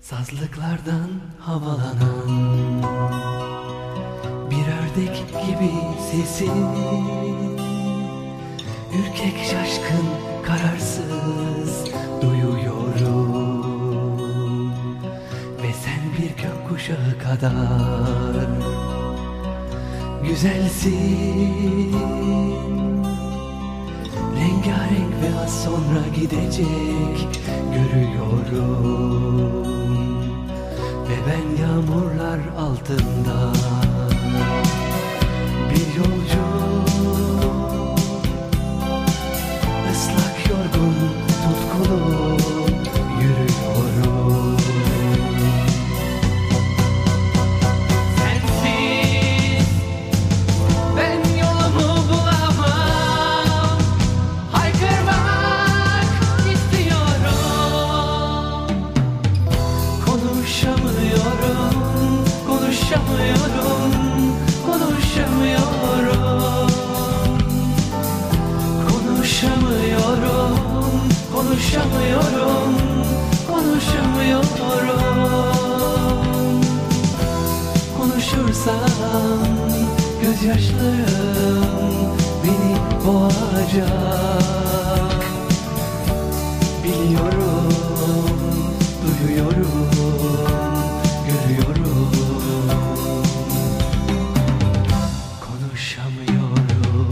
Sazlıklardan havalanan bir ördek gibi sesin, ürkek, şaşkın, kararsız duyuyorum. Ve sen bir gökkuşağı kadar güzelsin, rengarenk ve az sonra gidecek görüyorum. Ve ben yağmurlar altında bir yolcu, ıslak, yorgun, tutkulu yürüyorum. Sensiz ben yolumu bulamam, haykırmak istiyorum. Konuşamıyorum, konuşamıyorum, konuşamıyorum. Konuşamıyorum, konuşamıyorum, konuşamıyorum. Konuşursam gözyaşlarım beni boğacak. Biliyorum, duyuyorum, görüyorum. Konuşamıyorum.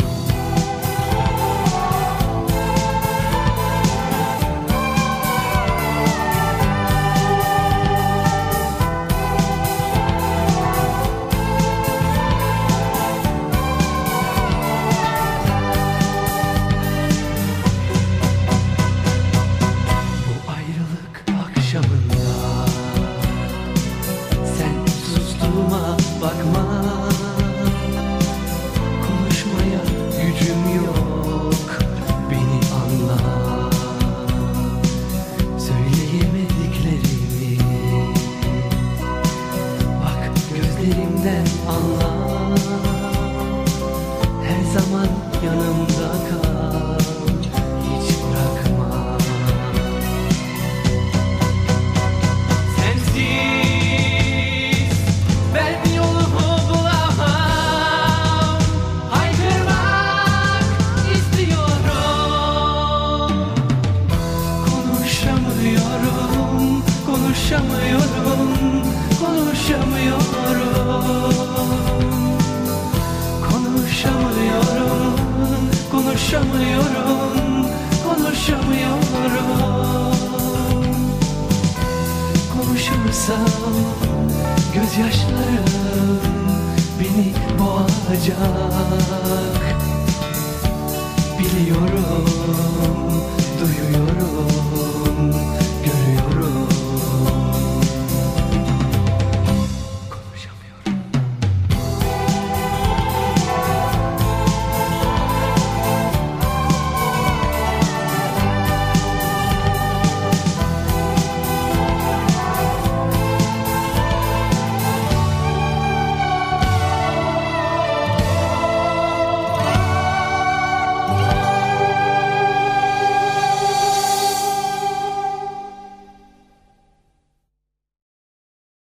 Bu ayrılık akşamında sen sustuğuma bakma. Konuşmaya gücüm yok, beni anla. Söyleyemediklerimi bak gözlerimden anla. Her zaman yanımda kal, hiç bırakma. Sensiz ben yolumu bulamam, haykırmak istiyorum. Konuşamıyorum, konuşamıyorum, konuşamıyorum. Konuşamıyorum, konuşamıyorum, konuşamıyorum. Konuşursam gözyaşlarım beni boğacak. Biliyorum,